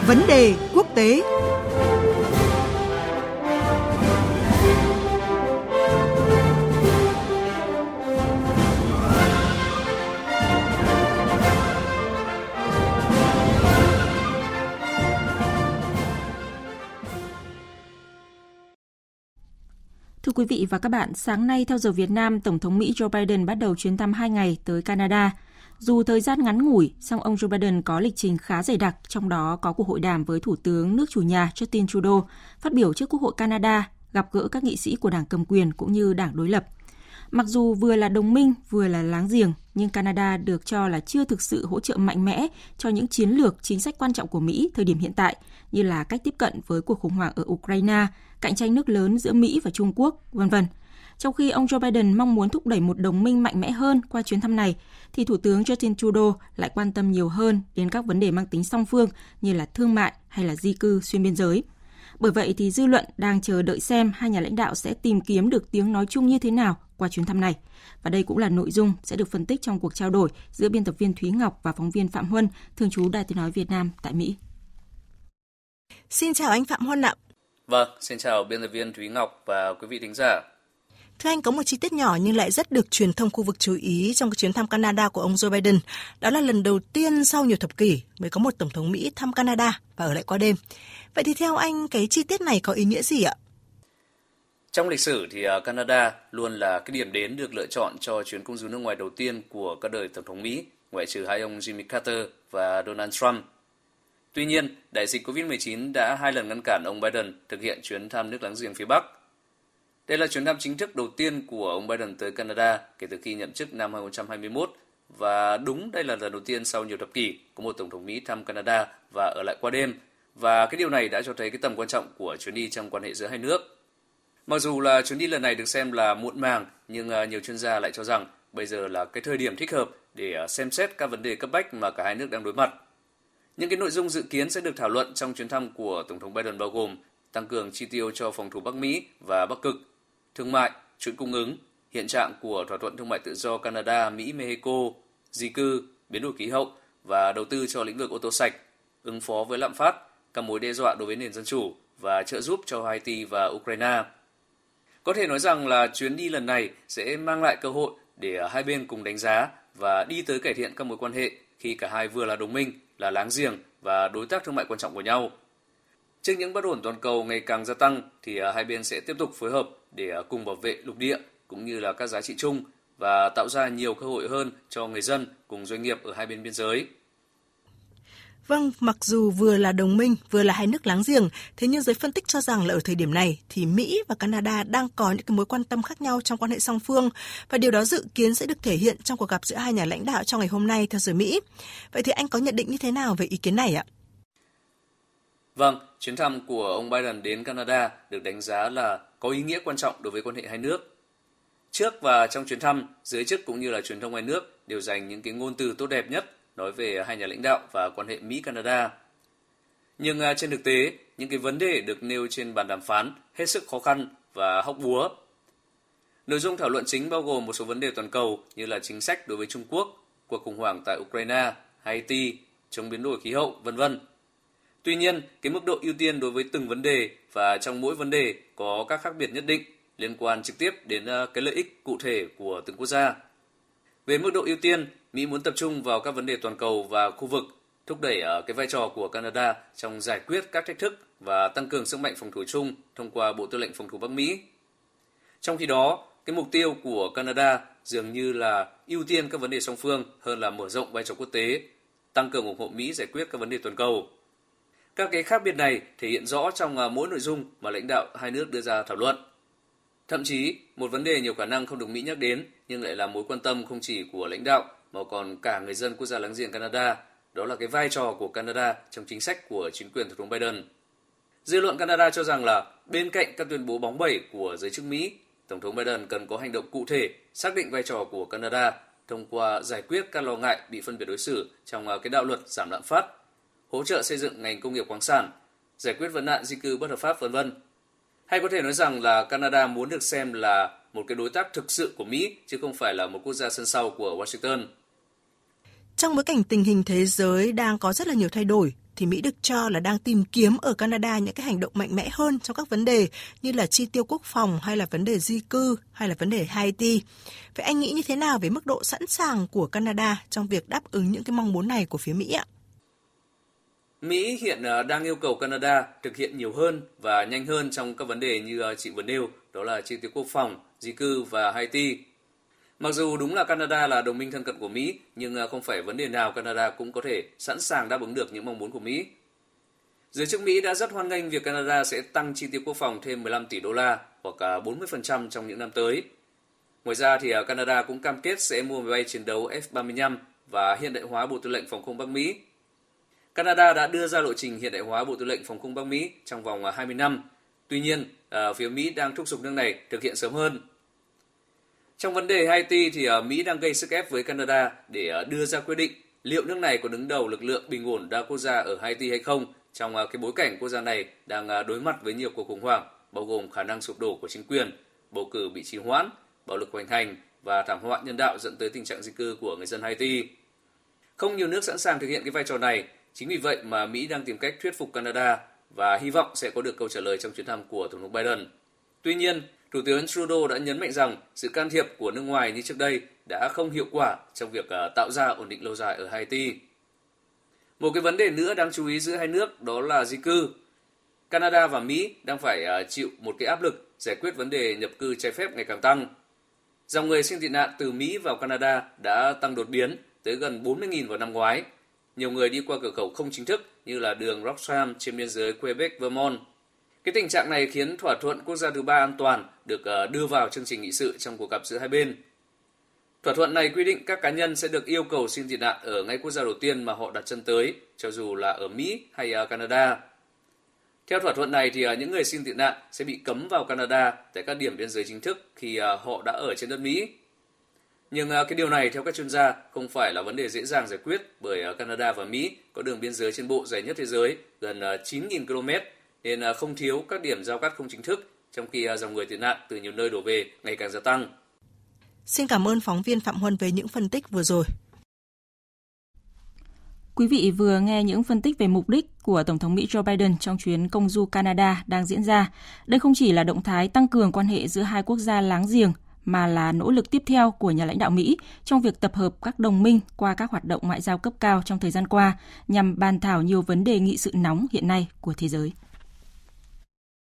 Vấn đề quốc tế. Thưa quý vị và các bạn, sáng nay theo giờ Việt Nam, Tổng thống Mỹ Joe Biden bắt đầu chuyến thăm 2 ngày tới Canada. Dù thời gian ngắn ngủi, song ông Joe Biden có lịch trình khá dày đặc, trong đó có cuộc hội đàm với Thủ tướng nước chủ nhà Justin Trudeau, phát biểu trước Quốc hội Canada, gặp gỡ các nghị sĩ của đảng cầm quyền cũng như đảng đối lập. Mặc dù vừa là đồng minh, vừa là láng giềng, nhưng Canada được cho là chưa thực sự hỗ trợ mạnh mẽ cho những chiến lược, chính sách quan trọng của Mỹ thời điểm hiện tại, như là cách tiếp cận với cuộc khủng hoảng ở Ukraine, cạnh tranh nước lớn giữa Mỹ và Trung Quốc, v.v. Trong khi ông Joe Biden mong muốn thúc đẩy một đồng minh mạnh mẽ hơn qua chuyến thăm này, thì Thủ tướng Justin Trudeau lại quan tâm nhiều hơn đến các vấn đề mang tính song phương như là thương mại hay là di cư xuyên biên giới. Bởi vậy thì dư luận đang chờ đợi xem hai nhà lãnh đạo sẽ tìm kiếm được tiếng nói chung như thế nào qua chuyến thăm này. Và đây cũng là nội dung sẽ được phân tích trong cuộc trao đổi giữa biên tập viên Thúy Ngọc và phóng viên Phạm Huân, thường trú Đài Tiếng nói Việt Nam tại Mỹ. Xin chào anh Phạm Huân ạ. Vâng, xin chào biên tập viên Thúy Ngọc và quý vị thính giả. Thưa anh, có một chi tiết nhỏ nhưng lại rất được truyền thông khu vực chú ý trong cái chuyến thăm Canada của ông Joe Biden. Đó là lần đầu tiên sau nhiều thập kỷ mới có một tổng thống Mỹ thăm Canada và ở lại qua đêm. Vậy thì theo anh, cái chi tiết này có ý nghĩa gì ạ? Trong lịch sử thì Canada luôn là cái điểm đến được lựa chọn cho chuyến công du nước ngoài đầu tiên của các đời tổng thống Mỹ, ngoại trừ hai ông Jimmy Carter và Donald Trump. Tuy nhiên, đại dịch COVID-19 đã 2 lần ngăn cản ông Biden thực hiện chuyến thăm nước láng giềng phía Bắc. Đây là chuyến thăm chính thức đầu tiên của ông Biden tới Canada kể từ khi nhậm chức năm 2021 và đúng đây là lần đầu tiên sau nhiều thập kỷ có một tổng thống Mỹ thăm Canada và ở lại qua đêm, và cái điều này đã cho thấy cái tầm quan trọng của chuyến đi trong quan hệ giữa hai nước. Mặc dù là chuyến đi lần này được xem là muộn màng, nhưng nhiều chuyên gia lại cho rằng bây giờ là cái thời điểm thích hợp để xem xét các vấn đề cấp bách mà cả hai nước đang đối mặt. Những cái nội dung dự kiến sẽ được thảo luận trong chuyến thăm của Tổng thống Biden bao gồm tăng cường chi tiêu cho phòng thủ Bắc Mỹ và Bắc Cực, thương mại, chuỗi cung ứng, hiện trạng của thỏa thuận thương mại tự do Canada, Mỹ, Mexico, di cư, biến đổi khí hậu và đầu tư cho lĩnh vực ô tô sạch, ứng phó với lạm phát, các mối đe dọa đối với nền dân chủ và trợ giúp cho Haiti và Ukraine. Có thể nói rằng là chuyến đi lần này sẽ mang lại cơ hội để hai bên cùng đánh giá và đi tới cải thiện các mối quan hệ khi cả hai vừa là đồng minh, là láng giềng và đối tác thương mại quan trọng của nhau. Trước những bất ổn toàn cầu ngày càng gia tăng thì hai bên sẽ tiếp tục phối hợp để cùng bảo vệ lục địa cũng như là các giá trị chung và tạo ra nhiều cơ hội hơn cho người dân cùng doanh nghiệp ở hai bên biên giới. Vâng, mặc dù vừa là đồng minh, vừa là hai nước láng giềng, thế nhưng giới phân tích cho rằng là ở thời điểm này thì Mỹ và Canada đang có những cái mối quan tâm khác nhau trong quan hệ song phương, và điều đó dự kiến sẽ được thể hiện trong cuộc gặp giữa hai nhà lãnh đạo trong ngày hôm nay theo giờ Mỹ. Vậy thì anh có nhận định như thế nào về ý kiến này ạ? Vâng, chuyến thăm của ông Biden đến Canada được đánh giá là có ý nghĩa quan trọng đối với quan hệ hai nước. Trước và trong chuyến thăm, giới chức cũng như là truyền thông hai nước đều dành những cái ngôn từ tốt đẹp nhất nói về hai nhà lãnh đạo và quan hệ Mỹ-Canada. Nhưng trên thực tế, những cái vấn đề được nêu trên bàn đàm phán hết sức khó khăn và hóc búa. Nội dung thảo luận chính bao gồm một số vấn đề toàn cầu như là chính sách đối với Trung Quốc, cuộc khủng hoảng tại Ukraine, Haiti, chống biến đổi khí hậu, v.v. Tuy nhiên, cái mức độ ưu tiên đối với từng vấn đề và trong mỗi vấn đề có các khác biệt nhất định liên quan trực tiếp đến cái lợi ích cụ thể của từng quốc gia. Về mức độ ưu tiên, Mỹ muốn tập trung vào các vấn đề toàn cầu và khu vực, thúc đẩy cái vai trò của Canada trong giải quyết các thách thức và tăng cường sức mạnh phòng thủ chung thông qua Bộ Tư lệnh Phòng thủ Bắc Mỹ. Trong khi đó, cái mục tiêu của Canada dường như là ưu tiên các vấn đề song phương hơn là mở rộng vai trò quốc tế, tăng cường ủng hộ Mỹ giải quyết các vấn đề toàn cầu. Các cái khác biệt này thể hiện rõ trong mỗi nội dung mà lãnh đạo hai nước đưa ra thảo luận. Thậm chí, một vấn đề nhiều khả năng không được Mỹ nhắc đến nhưng lại là mối quan tâm không chỉ của lãnh đạo mà còn cả người dân quốc gia láng giềng Canada, đó là cái vai trò của Canada trong chính sách của chính quyền Tổng thống Biden. Dư luận Canada cho rằng là bên cạnh các tuyên bố bóng bẩy của giới chức Mỹ, Tổng thống Biden cần có hành động cụ thể xác định vai trò của Canada thông qua giải quyết các lo ngại bị phân biệt đối xử trong cái đạo luật giảm lạm phát, hỗ trợ xây dựng ngành công nghiệp khoáng sản, giải quyết vấn nạn di cư bất hợp pháp, v.v. Hay có thể nói rằng là Canada muốn được xem là một cái đối tác thực sự của Mỹ chứ không phải là một quốc gia sân sau của Washington. Trong bối cảnh tình hình thế giới đang có rất là nhiều thay đổi, thì Mỹ được cho là đang tìm kiếm ở Canada những cái hành động mạnh mẽ hơn trong các vấn đề như là chi tiêu quốc phòng hay là vấn đề di cư hay là vấn đề Haiti. Vậy anh nghĩ như thế nào về mức độ sẵn sàng của Canada trong việc đáp ứng những cái mong muốn này của phía Mỹ ạ? Mỹ hiện đang yêu cầu Canada thực hiện nhiều hơn và nhanh hơn trong các vấn đề như chị vừa nêu, đó là chi tiêu quốc phòng, di cư và Haiti. Mặc dù đúng là Canada là đồng minh thân cận của Mỹ, nhưng không phải vấn đề nào Canada cũng có thể sẵn sàng đáp ứng được những mong muốn của Mỹ. Giới chức Mỹ đã rất hoan nghênh việc Canada sẽ tăng chi tiêu quốc phòng thêm 15 tỷ đô la hoặc 40% trong những năm tới. Ngoài ra thì Canada cũng cam kết sẽ mua máy bay chiến đấu F-35 và hiện đại hóa Bộ Tư lệnh Phòng không Bắc Mỹ. Canada đã đưa ra lộ trình hiện đại hóa Bộ Tư lệnh Phòng không Bắc Mỹ trong vòng 20 năm. Tuy nhiên, phía Mỹ đang thúc giục nước này thực hiện sớm hơn. Trong vấn đề Haiti thì Mỹ đang gây sức ép với Canada để đưa ra quyết định liệu nước này có đứng đầu lực lượng bình ổn đa quốc gia ở Haiti hay không trong cái bối cảnh quốc gia này đang đối mặt với nhiều cuộc khủng hoảng, bao gồm khả năng sụp đổ của chính quyền, bầu cử bị trì hoãn, bạo lực hoành hành và thảm họa nhân đạo dẫn tới tình trạng di cư của người dân Haiti. Không nhiều nước sẵn sàng thực hiện cái vai trò này, chính vì vậy mà Mỹ đang tìm cách thuyết phục Canada và hy vọng sẽ có được câu trả lời trong chuyến thăm của Tổng thống Biden. Tuy nhiên, Thủ tướng Trudeau đã nhấn mạnh rằng sự can thiệp của nước ngoài như trước đây đã không hiệu quả trong việc tạo ra ổn định lâu dài ở Haiti. Một cái vấn đề nữa đáng chú ý giữa hai nước đó là di cư. Canada và Mỹ đang phải chịu một cái áp lực giải quyết vấn đề nhập cư trái phép ngày càng tăng. Dòng người xin tị nạn từ Mỹ vào Canada đã tăng đột biến tới gần 40.000 vào năm ngoái. Nhiều người đi qua cửa khẩu không chính thức như là đường Roxham trên biên giới Quebec, Vermont. Cái tình trạng này khiến thỏa thuận quốc gia thứ ba an toàn được đưa vào chương trình nghị sự trong cuộc gặp giữa hai bên. Thỏa thuận này quy định các cá nhân sẽ được yêu cầu xin tị nạn ở ngay quốc gia đầu tiên mà họ đặt chân tới, cho dù là ở Mỹ hay Canada. Theo thỏa thuận này thì những người xin tị nạn sẽ bị cấm vào Canada tại các điểm biên giới chính thức khi họ đã ở trên đất Mỹ. Nhưng cái điều này theo các chuyên gia không phải là vấn đề dễ dàng giải quyết bởi Canada và Mỹ có đường biên giới trên bộ dài nhất thế giới, gần 9.000 km, nên không thiếu các điểm giao cắt không chính thức, trong khi dòng người tị nạn từ nhiều nơi đổ về ngày càng gia tăng. Xin cảm ơn phóng viên Phạm Huân về những phân tích vừa rồi. Quý vị vừa nghe những phân tích về mục đích của Tổng thống Mỹ Joe Biden trong chuyến công du Canada đang diễn ra. Đây không chỉ là động thái tăng cường quan hệ giữa hai quốc gia láng giềng, mà là nỗ lực tiếp theo của nhà lãnh đạo Mỹ trong việc tập hợp các đồng minh qua các hoạt động ngoại giao cấp cao trong thời gian qua nhằm bàn thảo nhiều vấn đề nghị sự nóng hiện nay của thế giới.